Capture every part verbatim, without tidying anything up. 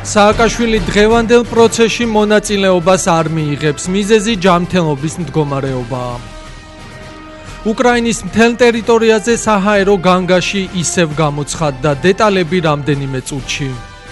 სააკაშვილი დღევანდელ პროცესში მონაწილეობას არ მიიღებს, მიზეზი ჯანმრთელობის მდგომარეობაა. უკრაინის მთელ ტერიტორიაზე საჰაერო განგაში ისევ გამოცხადდა, დეტალები რამდენიმე წუთში.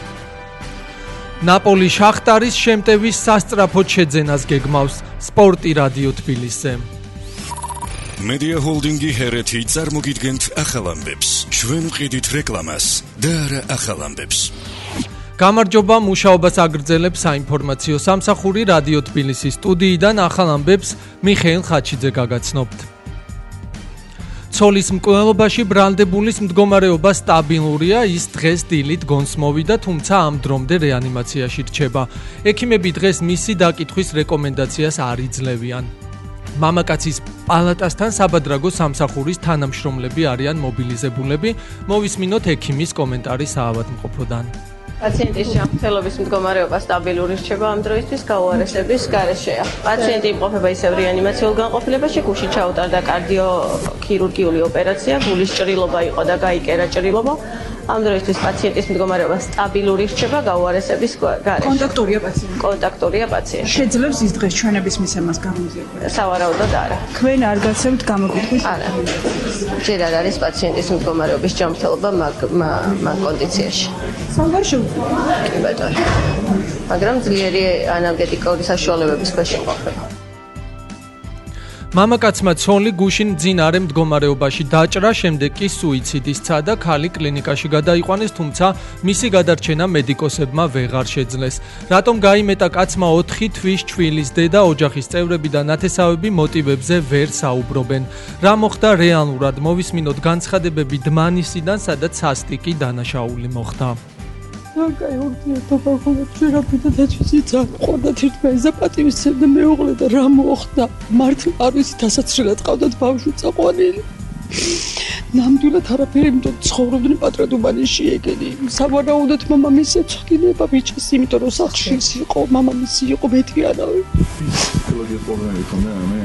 ნაპოლი შახტარის შემტევის სასწრაფოდ შეძენას გეგმავს, სპორტი რადიო თბილისზე. Media Holdingi ჰერეთი წარმოგიდგენთ ახალ ამბებს. ჩვენ ვყიდით რეკლამას და არა ახალ ამბებს. გამარჯობა, მუშაობას აგრძელებს საინფორმაციო სამსახური რადიო თბილისის სტუდიიდან ახალ ამბებს მიხეილ ხაჩიძე გაგაცნობთ. ცოლის მკვლელობაში ბრალდებულის მდგომარეობა სტაბილურია, ის დღეს დილით გონს მოვიდა, თუმცა ამ დრომდე რეანიმაციაში რჩება. ექიმები დღეს მისი დაკითხვის რეკომენდაციას არ იძლევიან. მამაკაცის პალატასთან საბადრაგო სამსახურის თანამშრომლები არიან მობილიზებულები. მოვისმინოთ ექიმის კომენტარი საავადმყოფოდან. პაციენტის ჯანმრთელობის მდგომარეობა სტაბილური რჩება ამ დროისთვის გაუარესების გარეშეა. პაციენტი იმყოფება ისევ რეანიმაციულ განყოფილებაში, გულში ჩაუტარდა კარდიოქირურგიული ოპერაცია, გულის ჭრილობა იყო და გაიკერა ჭრილობა. ამ დროისთვის პაციენტის მდგომარეობა სტაბილური რჩება გაუარესების გარეშე. კონტაქტურია პაციენტი. კონტაქტურია პაციენტი. შეძლებს ის დღეს ჩვენების მისცემას გამიზიება. სავარაუდოდ არა. თქვენ არ გაცემთ გამოკითხვის? არა. ჯერ არ არის პაციენტის მდგომარეობის ჯანმრთელობა მაგ კონდიციაში. სამგარ შეუძლია. კი ბატონო. მაგრამ ძლიერი ანალგეტიკური საშუალებების ქვეშ იმყოფება. მამაკაცმა ცოლი გუშინ მძინარე მდგომარეობაში დაჭრა, შემდეგ კი სუიციდის ცადა, ქალი კლინიკაში გადაიყვანეს, თუმცა მისი გადარჩენა მედიკოსებმა ვეღარ შეძლეს. რატომ გაიმეტა კაცმა ოთხი თვის ჩვილის დედა, ოჯახის წევრები და ნათესავები მოტივებზე ვერ საუბრობენ. რა მოხდა რეალურად, მოვისმინოთ განცხადებები დმანისიდან, სადაც სასტიკი დანაშაული მოხდა. კაი, ურთიერთობა ხომ შეგაფრთხილდა დაჩვიცი წაყოდა თირთმეზე პატივისცემდა მეუღლე და რა მოხდა? მართლა არ ვიცი, დასაცრელად ყავდათ ბავშვი წაყვანილი. ნამდვილად არაფერი, იმიტომ ცხოვრობდნენ პატრატუბანიში ეგენი. სავარაუდოდ მამამისი ეცხინება ბიჭის, იმიტომ რომ სახლში იყო, მამამისი იყო ბედიანავი. ფსიქოლოგიის პრობლემები ქონდა მე?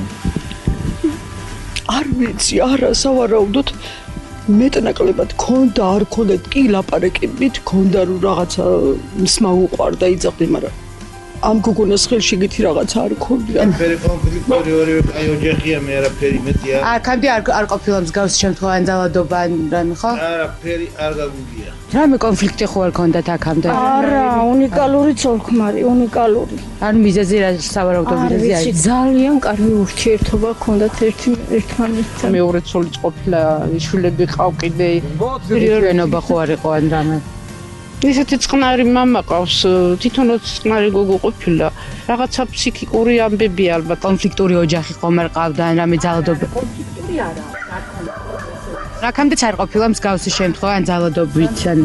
არ ვიცი, არა, სავარაუდოდ მეტნაკლებად ქონდა, არ ქონდა, კი ლაპარაკებით ქონდა, რომ რაღაცა მსმა უყვარდა, იძახდა, მაგრამ ამ გოგონას ხელში გითი რაღაცა არ ქონდა. ფერი კონფლიქტური ორივე კაი ოჯახია, მე არაფერი მეტი არ. არ კამდი არ არ ყოფილა მსგავსი შემთხვევაში ძალადობა ან რამე ხო? არაფერი არ გაგუგია. რამე კონფლიქტი ხო არ ქონდათ აქამდე? არა, უნიკალური ცოლ-ქმარი, უნიკალური. ანუ მიზეზი რა სავარაუდო მიზეზი არის? ძალიან კარგი ურთიერთობა ქონდათ ერთი ერთმანეთთან. მეორე ცოლიც ყოფილა, შვილები ყავ კიდე. პირიანობა ხო არ იყო ან რამე? ისეთი წყნარი მამა ყავს, თვითონაც წყნარი გოგო ყოფილა. რაღაცა ფსიქიკური ამბები ალბათ. კონფლიქტური ოჯახი ხომ არ ყავდა ან რამე ძალადობა? კონფლიქტური არა, არ ქონდა. აქამდეც არ ყოფილა მსგავსი შემთხვევა ან ძალადობით ან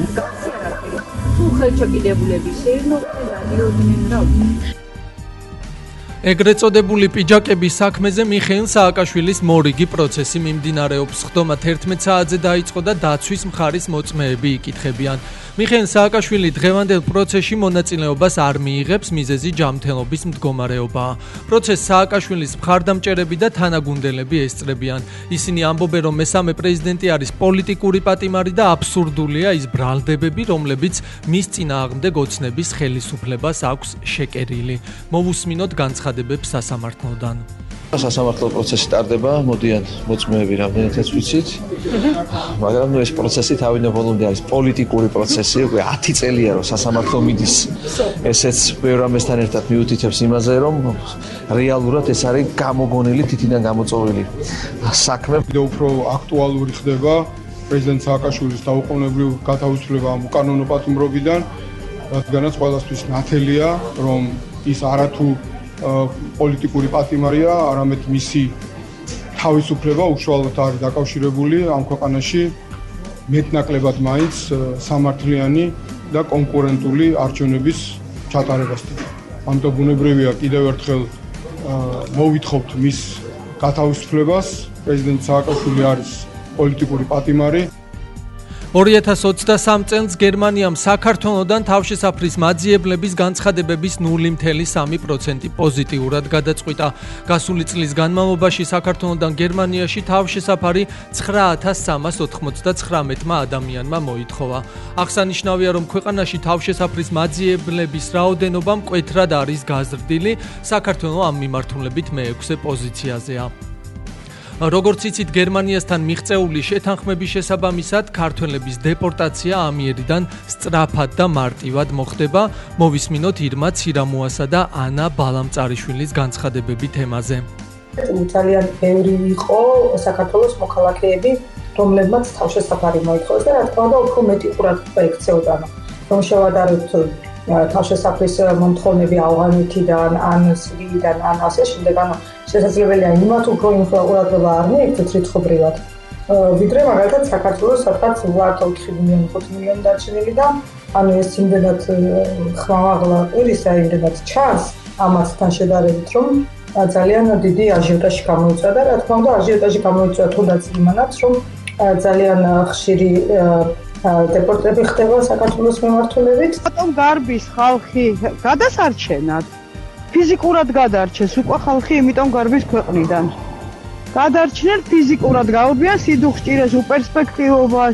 თუ ხელჩაკიდებულები შეირნოდნენ რადიოდნენ რა ვიცი. ეგრეთ წოდებული პიჯაკების საქმეზე მიხეილ სააკაშვილის მორიგი პროცესი მიმდინარეობს. ხდომა თერთმეტ საათზე დაიწყო და დაცვის მხარის მოწმეები იკითხებიან. მიხეილ სააკაშვილი დღევანდელ პროცესში მონაწილეობას არ მიიღებს, მიზეზი ჯანმრთელობის მდგომარეობაა. პროცესს სააკაშვილის მხარდამჭერები და თანაგუნდელები ესწრებიან. ისინი ამბობენ, რომ მესამე პრეზიდენტი არის პოლიტიკური პატიმარი და აბსურდულია ის ბრალდებები, რომლებიც მის წინააღმდეგ ოცნების ხელისუფლებას აქვს შეკერილი. მოვუსმინოთ განცხადებებს სასამართლოდან. სასამართლო პროცესი ტარდება, მოდიან მოწმეები რამდენადაც ვიცით. მაგრამ ნუ ეს პროცესი თავიდან ბოლომდე არის პოლიტიკური პროცესი, უკვე ათი წელია რომ სასამართლო მიდის. ესეც ბევრ ამასთან ერთად მიუთითებს იმაზე, რომ რეალურად ეს არის გამოგონილი, თითიდან გამოწვეული საქმე. კიდევ უფრო აქტუალური ხდება პრეზიდენტ სააკაშვილის დაუყოვნებლივ გათავისუფლება ამ უკანონო პატიმრობიდან, რადგანაც ყველასთვის ნათელია, რომ ის არათუ პოლიტიკური პატიმარია, არამედ მისი თავისუფლება უშუალოდ არის დაკავშირებული ამ ქვეყანაში მეტნაკლებად მაინც სამართლიანი და კონკურენტული არჩევნების ჩატარებასთან. ამიტომ ბუნებრივია კიდევ ერთხელ მოვითხოვთ მის გათავისუფლებას. პრეზიდენტ სააკაშვილი არის პოლიტიკური პატიმარი. ორი ათას ოცდასამ წელს გერმანიამ საქართველოსთან თავშესაფრის მაძიებლების განცხადებების ნული ფاصლე სამი პროცენტი პოზიტიურად გადაწყვიტა. გასული წლის განმავლობაში საქართველოსთან გერმანიაში თავშესაფარი ცხრა ათას სამას ოთხმოცდაცხრამეტმა ადამიანმა მოითხოვა. აღსანიშნავია, რომ ქვეყანაში თავშესაფრის მაძიებლების რაოდენობა მკვეთრად არის გაზრდილი, საქართველოს ამ მიმართულებით მეექვსე პოზიციაზეა. როგორც იცით, გერმანიასთან მიღწეული შეთანხმების შესაბამისად ქართველების დეპორტაცია ამიერიდან სწრაფად და მარტივად მოხდება. მოვისმინოთ ირმა ცირამუასა და ანა ბალამწარიშვილის განცხადებები თემაზე. ძალიან ბევრი იყო საქართველოს მოქალაქეები, რომლებმაც თავშესაფარი მოითხოვეს და რა თქმა უნდა უფრო მეტი ყურადღება ექცეოდა, რომ შევადაროთ თავშესაფრის მომთხოვნები ავღანეთიდან, ან სირიიდან, ან ასე შემდეგ, ანუ შესაძლებელია იმათ უფრო ყურადღება არ მიექცეთ რიცხობრივად, ვიდრე მაგალითად საქართველოს სადღაც ვართ ოთხი მილიონი, ხუთი მილიონი დარჩენილი და ანუ ეს იმდენად ხმამაღლა ყურის და იმდენად ჩანს ამასთან შედარებით, რომ ძალიან დიდი აჟიოტაჟი გამოიწვა და რა თქმა უნდა აჟიოტაჟი გამოიწვა თუნდაც იმანაც, რომ ძალიან ხშირი დეპორტები ხდება საქართველოს მიმართულებით. Potom garbis ხალხი გადასარჩენად ფიზიკურად გადარჩეს უკვე ხალხი, იმიტომ garbis ქვეყნიდან. გადარჩნენ ფიზიკურად გაურბიან სიდუხჭირეს, უპერსპექტივობას,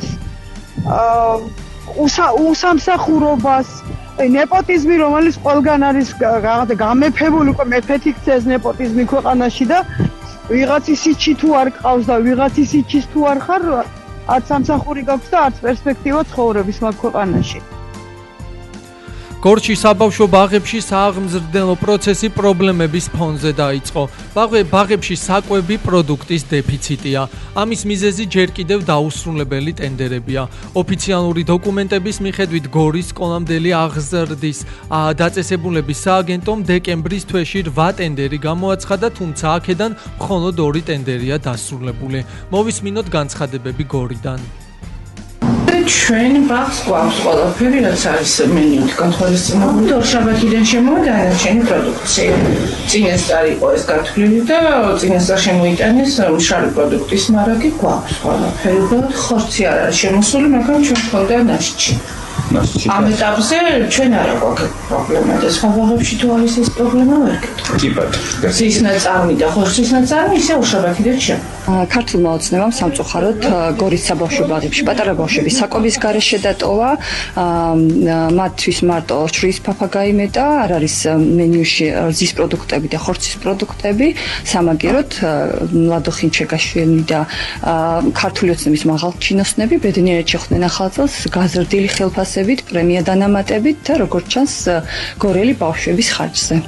უსამსახურობას, ნეპოტიზმი, რომელიც ყველგან არის გამეფებული, უკვე მეფეთი ქცეს ნეპოტიზმი ქვეყანაში და ვიღაცის სიჩი თუ არ ყავს და ვიღაცის სიჩის თუ არ ხარ არც სამსახური გაქვს და არც პერსპექტივა ცხოვრების მაგ ქვეყანაში. გორჩის საბავშვო ბაღებში სააღმზრდელო პროცესი პრობლემების ფონზე დაიწყო. ბაღებში საკვები პროდუქტის დეფიციტია. ამის მიზეზი ჯერ კიდევ დაუსრულებელი ტენდერებია. ოფიციალური დოკუმენტების მიხედვით გორის სკოლამდელი აღზრდის დაწესებულების სააგენტომ დეკემბრის თვეში რვა ტენდერი გამოაცხადა, თუმცა აქედან მხოლოდ ორი ტენდერია დასრულებული. მოვისმინოთ განცხადებები გორიდან. ჩვენ ბაღს გვაქვს ყველაფერი, რაც არის მენიუთ განხორციელებული და ორშაბათიდან შემოვიდა ჩვენი პროდუქცია. წინასწარ იყო ეს გათვლილი და წინასწარ შემოიტანეს მშრალი პროდუქტის მარაგი გვაქვს ყველაფერი. უბრალოდ ხორცი არ არის შემოსული, მაგრამ ჩვენ გვქონდა ნაშჩი. ამ ეტაპზე ჩვენ არ გვაქვს პრობლემა და სხვა ბაღებში თუ არის ეს პრობლემა ვერ გეტყვით. კი ბატონო. ის ნაწარმი და ხორცის ნაწარმი ისე ორშაბათიდან შემო. ქართულმა ოცნებამ სამწუხაროდ გორის საბავშვო ბაღებში პატარა ბავშვების საკვების გარეშე დატოვა. მათთვის მარტო შრის ფაფა გაიმეტა, არ არის მენიუში რძის პროდუქტები და ხორცის პროდუქტები. სამაგიეროდ ლადო ხინჩეგაშვილი და ქართული ოცნების მაღალჩინოსნები ბედნიერად შეხვდნენ ახალ წელს გაზრდილი ხელფასებით, პრემია დანამატებით და როგორც ჩანს გორელი ბავშვების ხარჯზე.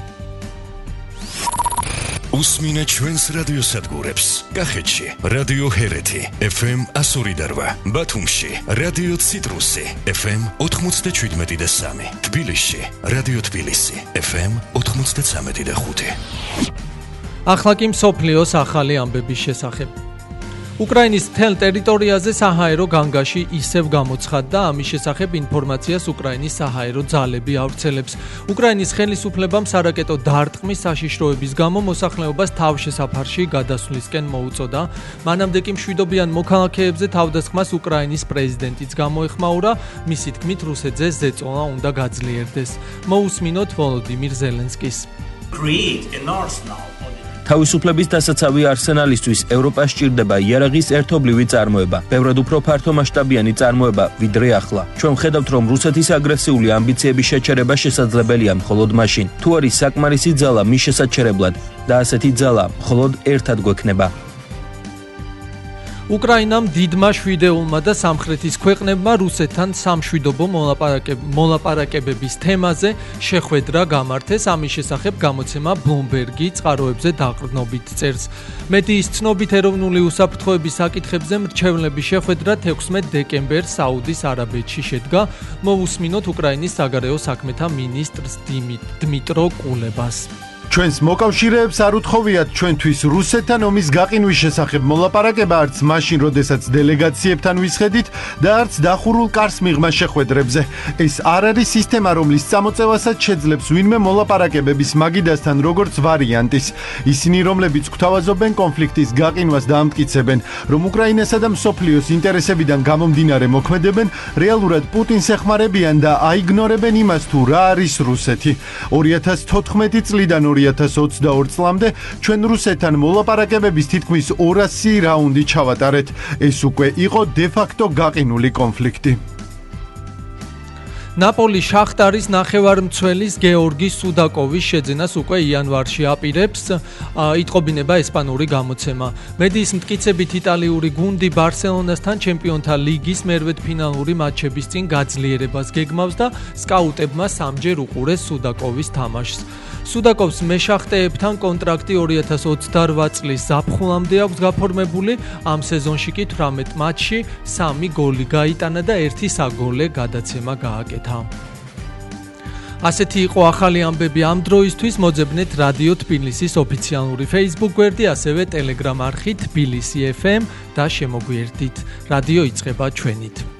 უსმინე ჩვენს რადიოსადგურებს. კახეთში რადიო ჰერეთი ეფ ემ εκατო ორი და რვა, ბათუმში რადიო ციტრუსი ეფ ემ ოთხმოცდაშვიდმეტი და სამი, თბილისში რადიო თბილისი ეფ ემ ოთხმოცდაცამეტი და ხუთი. ახლა კი მსოფლიოს ახალი ამბების შესახებ. უკრაინის მთელ ტერიტორიაზე საჰაერო განგაში ისევ გამოცხადდა, ამის შესახებ ინფორმაციას უკრაინის საჰაერო ძალები ავრცელებს. უკრაინის ხელისუფლებამ სარაკეტო დარტყმის საშიშროების გამო მოსახლეობას თავშესაფარში გადასვლისკენ მოუწოდა. მანამდე კი მშვიდობიან მოქალაქეებზე თავდასხმას უკრაინის პრეზიდენტიც გამოეხმაურა, მისი თქმით რუსეთზე ზეწოლა უნდა გაძლიერდეს. მოусმინოთ ვოლოდიმირ ზელენსკის. თავისუფლების დასაცავი არსენალისთვის ევროპას სჭირდება იარაღის ერთობლივი წარმოება, ბევრად უფრო ფართომასშტაბიანი წარმოება, ვიდრე ახლა. ჩვენ ვხედავთ, რომ რუსეთის აგრესიული ამბიციების შეჩერება შესაძლებელია მხოლოდ მაშინ, თუ არის საკმარისი ძალა მის შესაჩერებლად და ასეთი ძალა მხოლოდ ერთად გვექნება. უკრაინამ დიდმა შვიდეულმა და სამხრეთის ქვეყნებმა რუსეთთან სამშვიდობო მოლაპარაკებების თემაზე შეხვედრა გამართეს. ამის შესახებ გამოცემა ბლუმბერგი წყაროებზე დაყრდნობით წერს. მედიის ცნობით ეროვნული უსაფრთხოების საკითხებზე მრჩევლების შეხვედრა თექვსმეტ დეკემბერს საუდის არაბეთში შედგა. მოვუსმინოთ უკრაინის საგარეო საქმეთა მინისტრს დიმიტრო კულებას. ჩვენს მოკავშირეებს არ უთხოვიათ ჩვენთვის რუსეთთან ომის გაყინვის შესახებ მოლაპარაკება არც მაშინ, როდესაც დელეგაციებთან ვისხედით და არც დახურულ კარს მიღმა შეხვედრებზე. ეს არ არის სისტემა, რომლის წამოწევასაც შეძლებს ვინმე მოლაპარაკებების მაგიდასთან როგორც ვარიანტის. ისინი, რომლებიც გვთავაზობენ კონფლიქტის გაყინვას და ამტკიცებენ, რომ უკრაინასა და მსოფლიოს ინტერესებიდან გამომდინარე მოქმედებენ, რეალურად პუტინს ეხმარებიან და აიგნორებენ იმას, თუ რა არის რუსეთი. ორი ათას თოთხმეტი წლიდან ორი ათას ოცდაორი წლამდე ჩვენ რუსეთთან მოლაპარაკებების თითქმის ორასი რაუნდი ჩავატარეთ. ეს უკვე იყო დე-ფაქტო გაყინული კონფლიქტი. ნაპოლის შახტარის ნახევარმცველის გეორგი სუდაკოვის შეძენას უკვე იანვარში აპირებს, იტყობინება ესპანური გამოცემა. მედიის მტკიცებით იტალიური გუნდი ბარსელონასთან ჩემპიონთა ლიგის მერვედფინალური მატჩების წინ გაძლიერებას გეგმავს და სკაუტებმა სამჯერ უყურეს სუდაკოვის თამაშს. სუდაკოვს მეშახტეებთან კონტრაქტი ორი ათას ოცდარვა წლის ზაფხულამდე აქვს გაფორმებული, ამ სეზონში კი თვრამეტ მატჩში სამი გოლი გაიტანა და ერთი საგოლე გადაცემა გააკეთა. ასეთი იყო ახალი ამბები ამ დროისთვის. მოძებნეთ რადიო თბილისის ოფიციალური Facebook გვერდი, ასევე Telegram არხი თბილისი ეფ ემ და შემოგვიერთდით. რადიო იწყება ჩვენით.